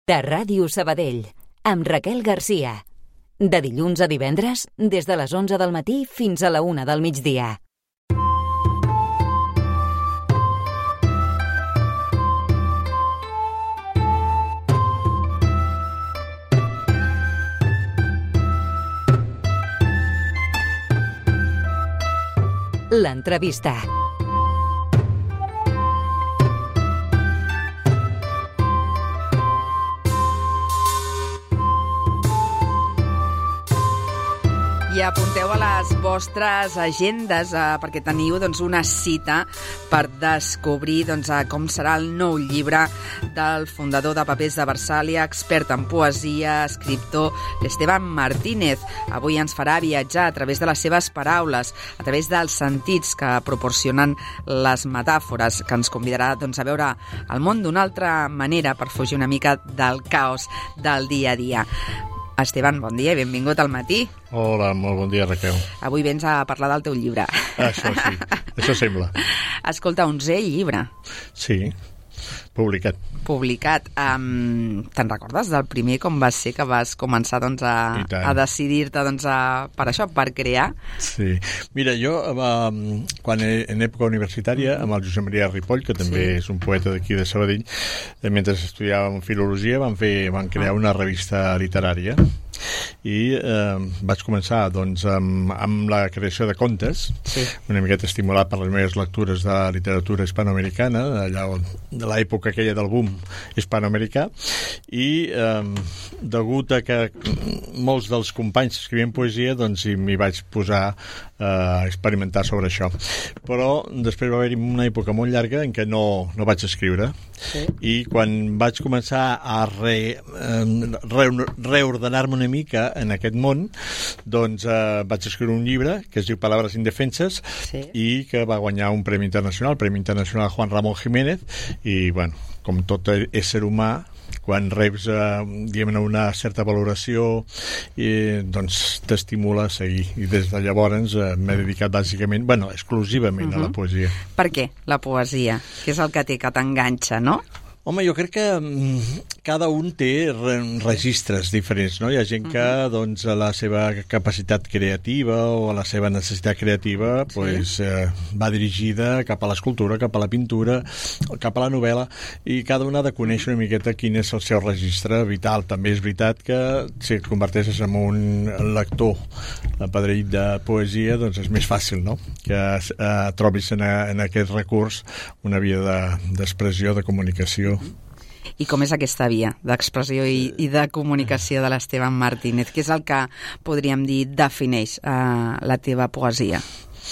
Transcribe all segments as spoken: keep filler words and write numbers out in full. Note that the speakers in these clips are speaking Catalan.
Connecta Ràdio Sabadell, amb Raquel Garcia. De dilluns a divendres, des de les onze del matí fins a la una del migdia. L'entrevista. I apunteu a les vostres agendes eh, perquè teniu doncs, una cita per descobrir doncs, eh, com serà el nou llibre del fundador de Papers de Versàlia, expert en poesia, escriptor, l'Esteban Martínez. Avui ens farà viatjar a través de les seves paraules, a través dels sentits que proporcionen les metàfores, que ens convidarà doncs, a veure el món d'una altra manera per fugir una mica del caos del dia a dia. Esteban, bon dia i benvingut al matí. Hola, molt bon dia, Raquel. Avui vens a parlar del teu llibre. Això sí, això sembla. Escolta, onzè llibre. Sí, publicat. Publicat. Um, te'n recordes del primer, com va ser que vas començar doncs, a, a decidir-te doncs, a, per això, per crear? Sí. Mira, jo, um, quan en època universitària, amb el Josep Maria Ripoll, que també sí. és un poeta d'aquí de Sabadell, mentre estudiàvem filologia, van, fer, van crear una revista literària i eh, vaig començar doncs, amb, amb la creació de contes, sí. una miqueta estimulat per les meves lectures de literatura hispanoamericana, allà de l'època aquella del boom hispanoamericà, i eh, degut a que molts dels companys escrivien poesia, doncs m'hi vaig posar a experimentar sobre això. Però després va haver-hi una època molt llarga en què no, no vaig escriure, sí. i quan vaig començar a re, re, reordenar-me una mica en aquest món, doncs eh, vaig escriure un llibre que es diu Palabras indefenses, sí. i que va guanyar un premi internacional, el Premi Internacional Juan Ramón Jiménez, i bueno, com tot ésser humà, quan reps eh, diguem, una certa valoració i, doncs t'estimula a seguir, i des de llavors eh, m'he dedicat bàsicament, bueno, exclusivament uh-huh. a la poesia. Per què la poesia? Què és el que té que t'enganxa, no? Home, jo crec que cada un té registres diferents, no? Hi ha gent que, doncs, a la seva capacitat creativa o a la seva necessitat creativa sí. pues, eh, va dirigida cap a l'escultura, cap a la pintura, cap a la novel·la, i cada un ha de conèixer una miqueta quin és el seu registre vital. També és veritat que si et converteixes en un lector apadrit de poesia, doncs és més fàcil, no? Que eh, trobis en, a, en aquest recurs una via de, d'expressió, de comunicació. I com és aquesta via d'expressió i, i de comunicació de l'Esteban Martínez? Què és el que, podríem dir, defineix uh, la teva poesia?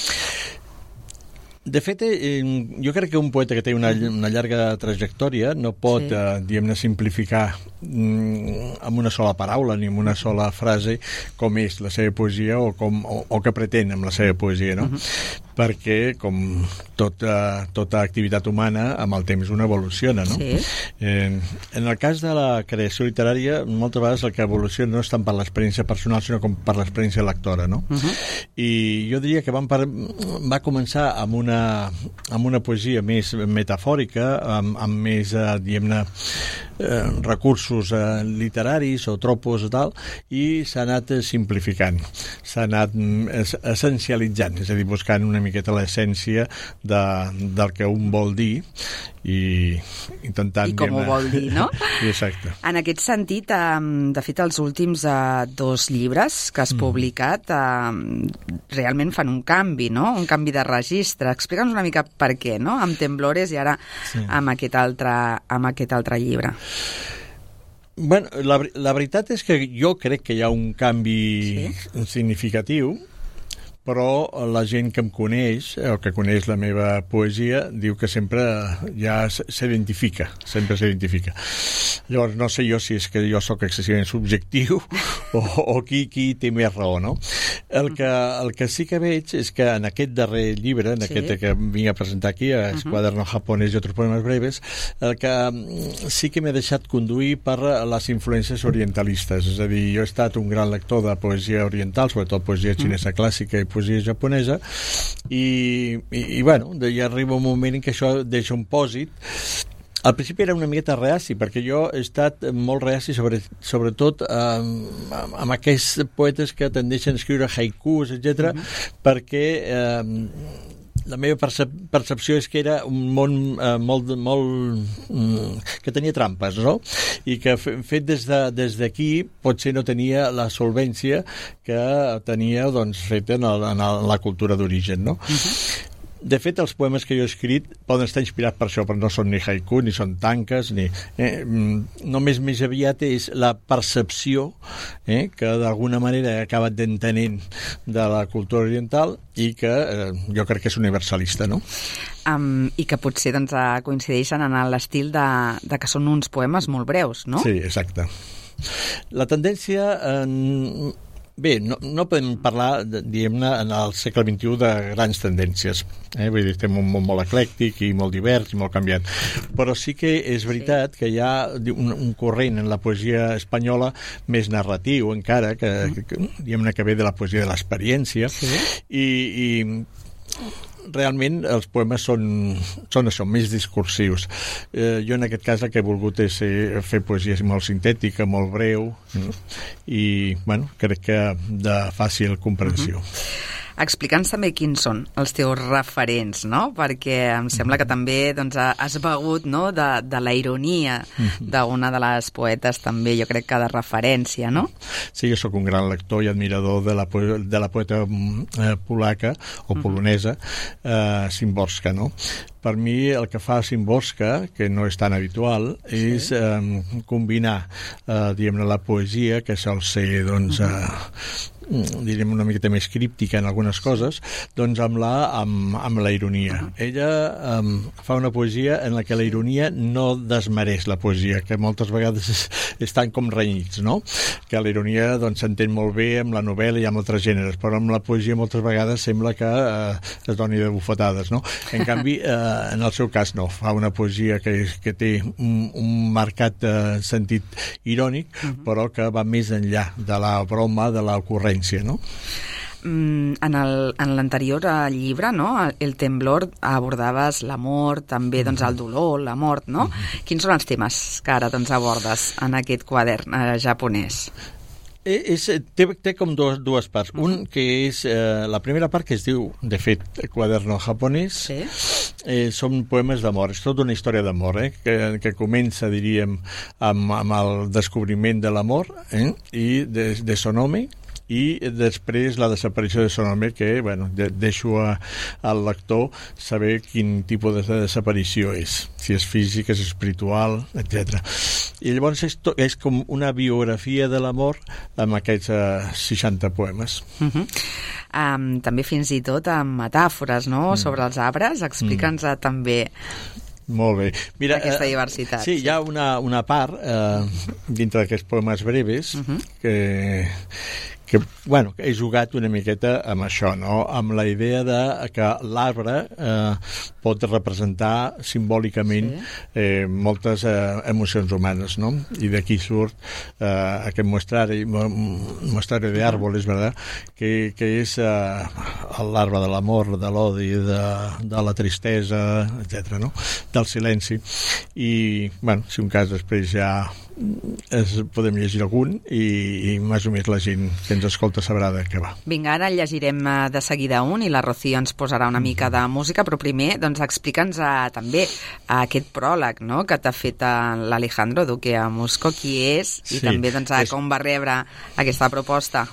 De fet, eh, jo crec que un poeta que té una, una llarga trajectòria no pot, sí. eh, diguem-ne, simplificar mm, amb una sola paraula ni amb una sola frase com és la seva poesia o, com, o, o que pretén amb la seva poesia, no? Uh-huh. Perquè, com tota, tota activitat humana, amb el temps una evoluciona, no? Sí. Eh, en el cas de la creació literària, moltes vegades el que evoluciona no és tant per l'experiència personal, sinó com per l'experiència lectora, no? Uh-huh. I jo diria que van per, va començar amb una amb una poesia més metafòrica, amb, amb més, eh, diguem-ne, eh, recursos eh, literaris o tropos i tal, i s'ha anat simplificant, s'ha anat es, essencialitzant, és a dir, buscant una miqueta l'essència de, del que un vol dir i intentant... I com ho vol dir, no? Exacte. En aquest sentit, eh, de fet, els últims eh, dos llibres que has mm. publicat eh, realment fan un canvi, no? Un canvi de registre. Explica'ns una mica per què, no? Amb Temblores i ara sí. amb, aquest altre, amb aquest altre llibre. Bueno, la, la veritat és que jo crec que hi ha un canvi sí? significatiu, però la gent que em coneix, o que coneix la meva poesia, diu que sempre ja s'identifica, sempre s'identifica. Llavors, no sé jo si és que jo sóc excessivament subjectiu o, o qui, qui té més raó, no? El que, el que sí que veig és que en aquest darrer llibre, en sí. aquest que vinc a presentar aquí, a Esquaderno uh-huh. japonès i altres poemes breves, el que sí que m'he deixat conduir per les influències orientalistes. És a dir, jo he estat un gran lector de poesia oriental, sobretot poesia xinesa uh-huh. clàssica i poesia japonesa, i, i, i bueno, ja arriba un moment en què això deixa un pòsit Al principi era una miqueta reaci, perquè jo he estat molt reaci, sobre, sobretot eh, amb aquests poetes que tendeixen a escriure haikus, etcètera, mm-hmm. perquè eh, la meva percep percepció és que era un món eh, molt, molt mm, que tenia trampes, no? I que fet des de, des d'aquí potser no tenia la solvència que tenia, doncs, fet en, el, en la cultura d'origen, no? Uh-huh. De fet, els poemes que jo he escrit poden estar inspirats per això, però no són ni haiku, ni són tanques, ni... Eh, només més aviat és la percepció eh, que d'alguna manera he acabat d'entenent de la cultura oriental i que eh, jo crec que és universalista, no? Um, I que potser doncs, coincideixen en l'estil de, de que són uns poemes molt breus, no? Sí, exacte. La tendència... Eh, Bé, no, no podem parlar, diguem-ne, en el segle vint-i-u de grans tendències. Eh? Vull dir, estem un món molt eclèctic i molt divers i molt canviant. Però sí que és veritat sí. que hi ha un, un corrent en la poesia espanyola més narratiu, encara, que, mm. que diguem-ne que ve de la poesia de l'experiència. Sí. I... i realment els poemes són, són això, més discursius. Eh, jo en aquest cas el que he volgut és eh, fer poesia molt sintètica, molt breu, no? I bueno, crec que de fàcil comprensió. Uh-huh. Explica'ns també quins són els teus referents, no? Perquè em sembla que també doncs, has begut no? de, de la ironia d'una de les poetes també, jo crec que de referència, no? Sí, jo sóc un gran lector i admirador de la, de la poeta eh, polaca o polonesa, eh, Szymborska, no? Per mi el que fa Szymborska, que no és tan habitual, sí. és eh, combinar eh, diguem-ne la poesia, que sol ser doncs, eh, direm una miqueta més críptica en algunes coses, doncs amb la, amb, amb la ironia. Uh-huh. Ella um, fa una poesia en la que la ironia no desmereix la poesia, que moltes vegades es, estan com renyits, no? Que la ironia doncs s'entén molt bé amb la novel·la i amb altres gèneres, però amb la poesia moltes vegades sembla que uh, es doni de bufetades, no? En canvi, uh, en el seu cas no, fa una poesia que, és, que té un, un marcat uh, sentit irònic, uh-huh. però que va més enllà de la broma, de l'ocurrència, no? Mm, en l'anterior llibre, no? El temblor, abordaves l'amor, també doncs, el dolor, la mort, no? Mm-hmm. Quins són els temes que ara doncs, abordes en aquest quadern eh, japonès? És, té, té com dos, dues parts. Uh-huh. Un que és eh, la primera part, que es diu, de fet, Quaderno japonès, sí. eh, són poemes d'amor. És tota una història d'amor, eh, que, que comença, diríem, amb, amb el descobriment de l'amor eh, i de, de Sonome, i després la desaparició de Sonome, que bueno, de, deixo a, al lector saber quin tipus de desaparició és, si és física, és espiritual, etcètera. I llavors és, to, és com una biografia de l'amor amb aquests uh, seixanta poemes. Uh-huh. um, també fins i tot amb metàfores, no?, mm. sobre els arbres. Explica'ns mm. també molt bé. Mira, aquesta diversitat. Eh, sí, hi ha una, una part eh, dintre d'aquests poemes breves uh-huh. que que, bueno, he jugat una miqueta amb això, no? Amb la idea de que l'arbre eh, pot representar simbòlicament sí. eh, moltes eh, emocions humanes, no? I d'aquí surt eh, aquest mostrari, mostrari de árboles, ¿verdad? Que, que és eh, l'arbre de l'amor, de l'odi, de, de la tristesa, etcètera, no? Del silenci. I, bueno, si un cas després ja es, podem llegir algun i, i més o més la gent que ens escolta sabrà de què va. Vinga, ara llegirem de seguida un i la Rocío ens posarà una mica de música, però primer doncs, explica'ns uh, també uh, aquest pròleg, no?, que t'ha fet uh, l'Alejandro Duque a Musco, qui és i sí, també doncs, uh, és... com va rebre aquesta proposta.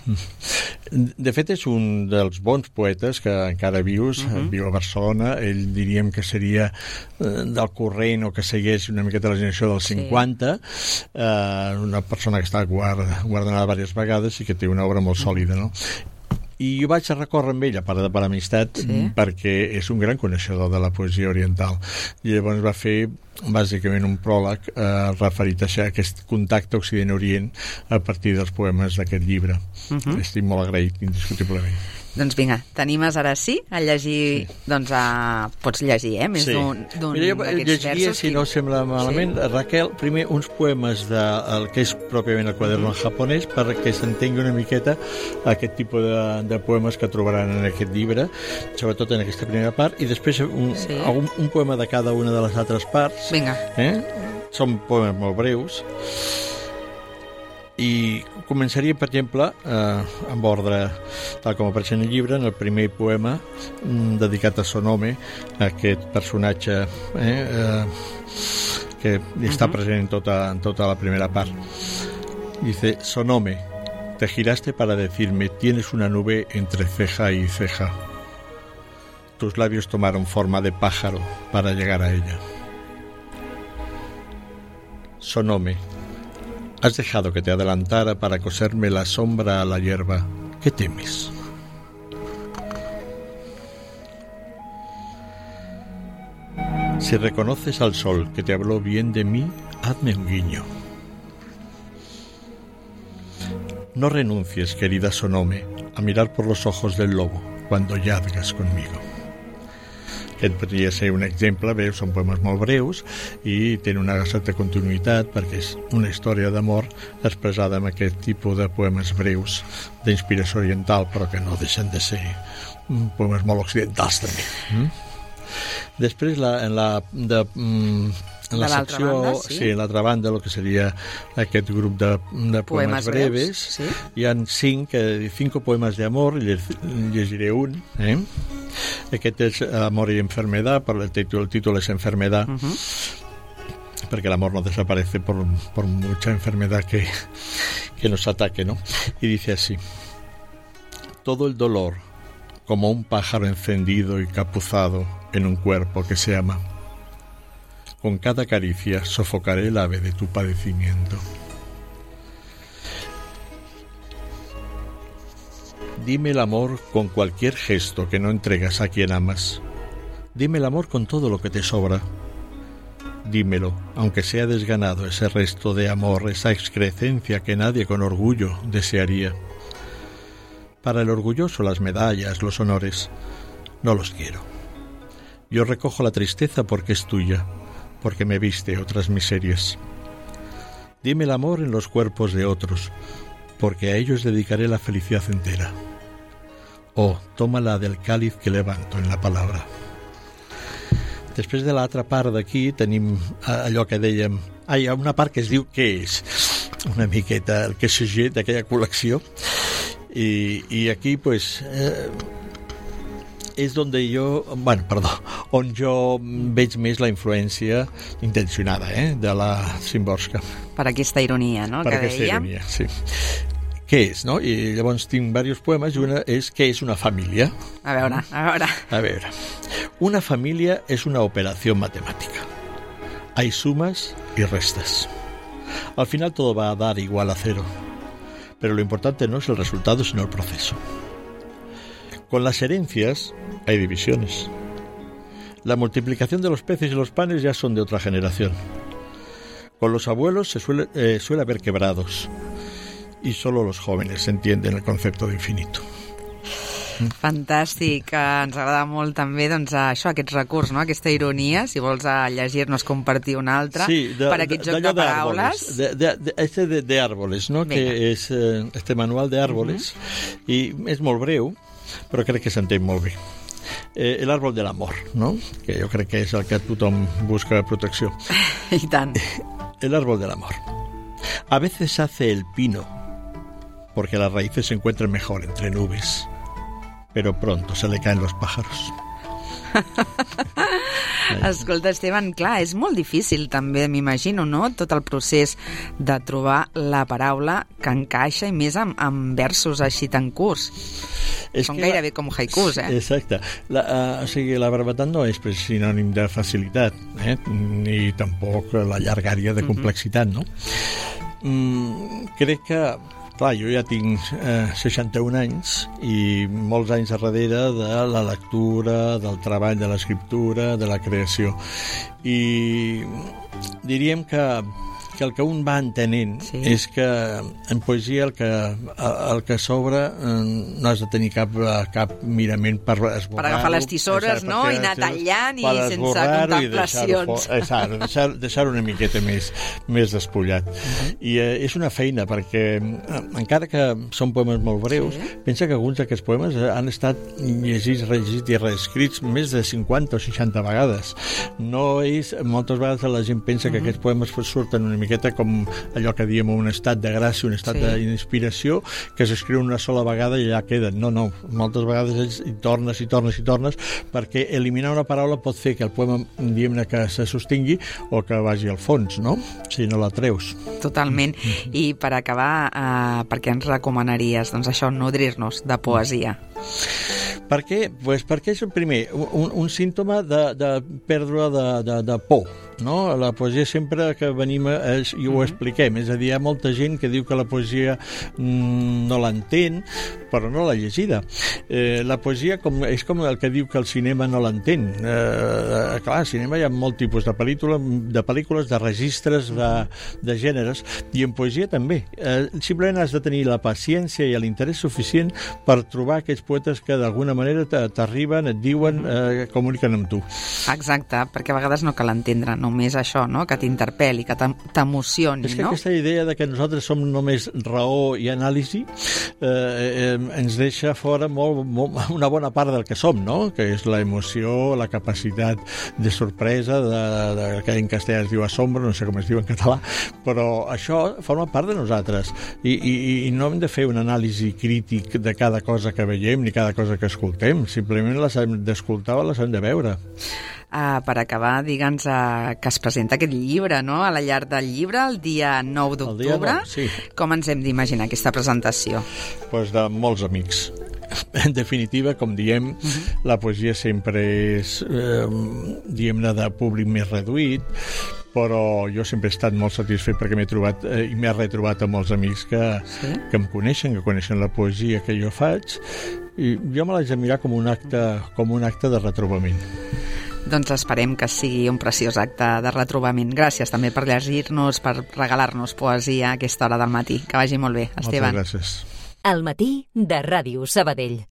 De fet, és un dels bons poetes que encara vius, uh-huh. viu a Barcelona. Ell diríem que seria uh, del corrent o que segueix una miqueta la generació dels sí. cinquanta, Uh, una persona que està guard, guardonada diverses vegades i que té una obra molt sòlida, no? I jo vaig a recórrer amb ell, a part de per amistat, sí. perquè és un gran coneixedor de la poesia oriental. I llavors va fer bàsicament un pròleg eh, referit a aquest contacte Occident-Orient a partir dels poemes d'aquest llibre. Uh-huh. Estic molt agraït, indiscutiblement. Doncs vinga, t'animes ara sí a llegir, sí. doncs a... pots llegir, eh? Més sí. d'un d'aquests versos. Si no sembla malament, sí. Raquel, primer uns poemes del que és pròpiament el quaderno en japonès, perquè s'entengui una miqueta aquest tipus de, de poemes que trobaran en aquest llibre, sobretot en aquesta primera part, i després un, sí. un, un poema de cada una de les altres parts. Vinga. Eh? Són poemes molt breus. I començaria, per exemple, eh, amb ordre tal com apareix en el llibre, en el primer poema mm, dedicat a Sonome, aquest personatge eh, eh, que està uh-huh. present en tota, en tota la primera part. Dice: Sonome, te giraste para decirme, tienes una nube entre ceja y ceja. Tus labios tomaron forma de pájaro para llegar a ella. Sonome, has dejado que te adelantara para coserme la sombra a la hierba. ¿Qué temes? Si reconoces al sol que te habló bien de mí, hazme un guiño. No renuncies, querida Sonome, a mirar por los ojos del lobo cuando yazgas conmigo. Aquest podria ser un exemple, bé, són poemes molt breus i tenen una certa continuïtat perquè és una història d'amor expressada amb aquest tipus de poemes breus d'inspiració oriental, però que no deixen de ser poemes molt occidentals també. Mm? Després, la, en la, de, en la secció, banda, sí. sí, en l'altra banda, el que seria aquest grup de, de poemes, poemes breves, breus, sí. Hi ha cinc, cinc poemes d'amor, llegiré un, eh? Aquest és Amor y Enfermedad, per el títol, el títol és Enfermedad, uh-huh. perquè el amor no desaparece por, por mucha enfermedad que, que nos ataque, ¿no? Y dice así: todo el dolor, como un pájaro encendido y capuzado en un cuerpo que se ama. Con cada caricia sofocaré el ave de tu padecimiento. Dime el amor con cualquier gesto que no entregas a quien amas. Dime el amor con todo lo que te sobra. Dímelo, aunque sea desganado ese resto de amor, esa excrescencia que nadie con orgullo desearía. Para el orgulloso las medallas, los honores, no los quiero. Yo recojo la tristeza porque es tuya, porque me viste otras miserias. Dime el amor en los cuerpos de otros, porque a ellos dedicaré la felicidad entera. Oh, tómala del cáliz que levanto en la palabra. Després de l'altra part d'aquí tenim allò que dèiem... Ah, hi ha una part que es diu què és, una miqueta el que s'agé d'aquella col·lecció, i, i aquí pues, eh, és on jo, bueno, perdó, on jo veig més la influència intencionada eh, de la Szymborska. Per aquesta ironia, no?, per que aquesta dèiem. Ironia, sí. Què és, no? I llavors tinc diversos poemes i una és què és una família. A veure, a veure. A veure. Una familia es una operación matemática. Hay sumas y restas. Al final todo va a dar igual a cero. Pero lo importante no es el resultado, sino el proceso. Con las herencias hay divisiones. La multiplicación de los peces y los panes ya son de otra generación. Con los abuelos se suele, eh, suele haber quebrados. Y solo los jóvenes entienden el concepto de infinito. Fantàstic, ens agrada molt també doncs, això, aquests recurs, no? Aquesta ironia, si vols llegir-nos compartir una altra, sí, de, per aquest joc de, de paraules. De, de, de, este de, de árboles, ¿no? Venga. Que és eh, este manual de árboles, uh-huh. i és molt breu, però crec que s'entén molt bé. Eh, el árbol del amor, ¿no? Que jo crec que és el que tothom busca protecció. I tant. El árbol del amor. A veces hace el pino, porque las raíces se encuentran mejor entre nubes, pero pronto se le caen los pájaros. Escolta, Esteban, clar, és molt difícil també, m'imagino, no?, tot el procés de trobar la paraula que encaixa, i més amb, amb versos així tan curts. És Són gairebé la... com haikus, eh? Exacte. La, uh, o sigui, la brevetat no és sinònim de facilitat, eh? Ni tampoc la llargària de complexitat, no? Mm, crec que clar, jo ja tinc eh, seixanta-un anys i molts anys darrere de la lectura, del treball de l'escriptura, de la creació. I diríem que que el que un va entenent sí. és que en poesia el que, el que s'obre no has de tenir cap, cap mirament per esborrar-ho. Per agafar les tisores, no? I anar tallant i sense contemplacions. Exacte, deixar, deixar una miqueta més, més despullat. Uh-huh. I eh, és una feina, perquè encara que són poemes molt breus, sí. pensa que alguns d'aquests poemes han estat llegits, rellegits i reescrits més de cinquanta o seixanta vegades. No és... Moltes vegades la gent pensa uh-huh. que aquests poemes surten una miqueta com allò que diem un estat de gràcia, un estat sí. d'inspiració, que s'escriu una sola vegada i allà queden. No, no. Moltes vegades hi tornes i tornes i tornes, perquè eliminar una paraula pot fer que el poema, diguem-ne, que se sostingui o que vagi al fons, no? Si no la treus. Totalment. Mm-hmm. I per acabar, eh, per què ens recomanaries? Doncs això, nodrir-nos de poesia. Per què? Pues perquè és, primer, un, un símptoma de, de pèrdua de, de, de por. No? La poesia sempre que venim és, i ho expliquem, és a dir, hi ha molta gent que diu que la poesia mm, no l'entén, però no l'ha llegida. Eh, la poesia com, és com el que diu que el cinema no l'entén. Eh, clar, al cinema hi ha molt tipus de, pel·lícula, de pel·lícules, de registres, de, de gèneres, i en poesia també. Eh, simplement has de tenir la paciència i l'interès suficient per trobar aquells poetes que d'alguna manera t'arriben, et diuen, eh, comuniquen amb tu. Exacte, perquè a vegades no cal entendre només això, no? Que t'interpel·li, que t'emocioni, és que no? Aquesta idea de que nosaltres som només raó i anàlisi eh, eh, ens deixa fora molt, molt, una bona part del que som, no? Que és la emoció, la capacitat de sorpresa, de, de, que en castellà es diu assombro, no sé com es diu en català, però això forma part de nosaltres i, i, i no hem de fer un anàlisi crític de cada cosa que veiem ni cada cosa que escoltem, simplement les hem d'escoltar o les hem de veure. Uh, per acabar, digue'ns uh, que es presenta aquest llibre, no?, a la Llar del Llibre, el dia nou d'octubre. Sí. Com ens hem d'imaginar aquesta presentació? Pues de molts amics. En definitiva, com diem, uh-huh. la poesia sempre és, eh, diguem-ne, de públic més reduït, però jo sempre he estat molt satisfet perquè m'he trobat eh, i m'he retrobat amb molts amics que, sí? que em coneixen, que coneixen la poesia que jo faig, i jo me l'haig de mirar com un acte, com un acte de retrobament. Doncs esperem que sigui un preciós acte de retrobament. Gràcies també per llegir-nos, per regalar-nos poesia a aquesta hora del matí. Que vagi molt bé, Esteban. Moltes gràcies. Al matí de Ràdio Sabadell.